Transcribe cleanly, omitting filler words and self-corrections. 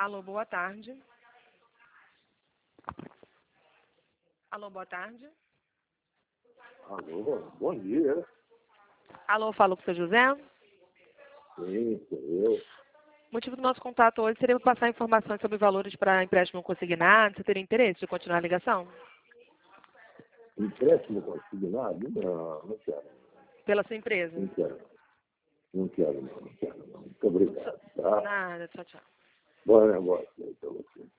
Alô, boa tarde. Alô, boa tarde. Alô, bom dia. Alô, falo com o seu José. Sim, sou eu. O motivo do nosso contato hoje seria passar informações sobre valores para empréstimo consignado. Você teria interesse de continuar a ligação? Empréstimo consignado? Não, não quero. Pela sua empresa? Não quero. Não quero, não. Não quero, não. Muito obrigado, tá? Nada, tchau, tchau. Bom negócio aí pra você.